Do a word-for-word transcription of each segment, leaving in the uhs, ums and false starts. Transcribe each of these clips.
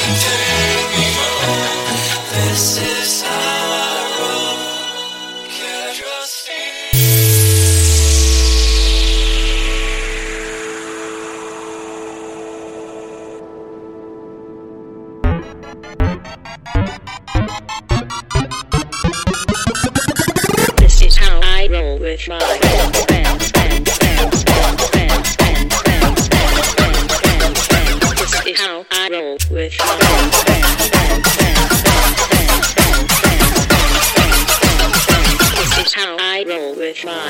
take me home. This is how I roll. Can I trust you? This is how I roll with my friends, friends, friends, friends, friends, friends, friends, friends, friends, friends, friends, friends. This is how I roll with my friends, friends, friends, friends, friends, friends, friends, friends, friends, friends, friends. This is how I roll with my.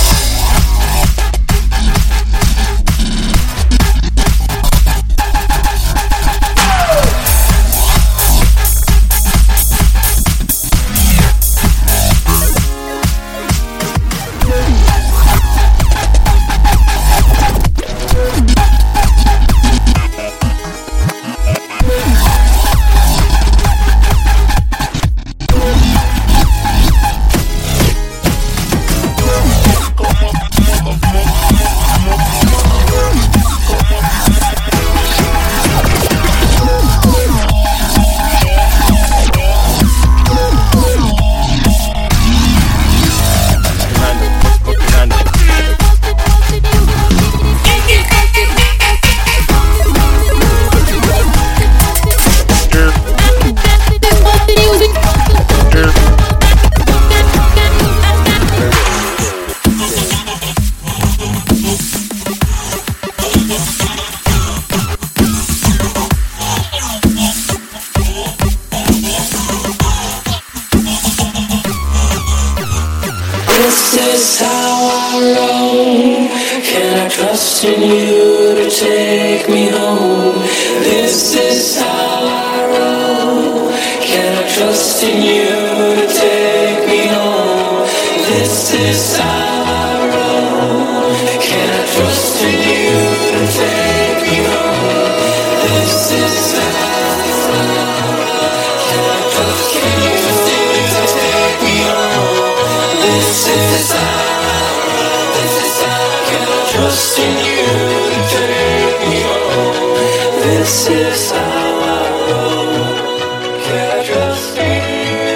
This is how I roll. Can I trust in you to take me home? This is how I roll. Can I trust in you to take me home? This is how I roll. Can I trust in you to take me home? This is how I roll. Can I trust in you to take me home? This is how I roll. This is how. Can I trust in you to take me home? This is how I roll. Can I trust in you?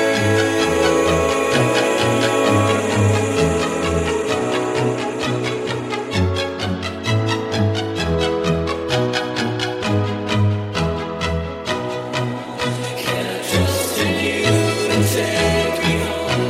Can I trust in you to take me home?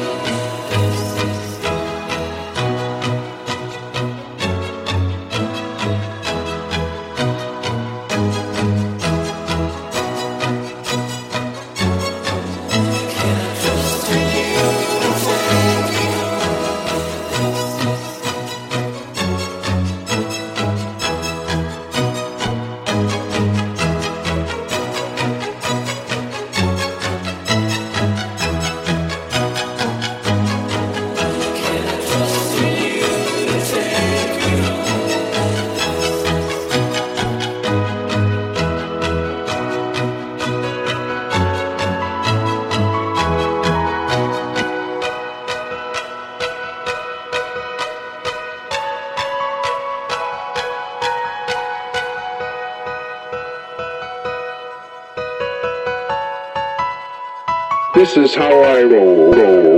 This is how I roll. roll.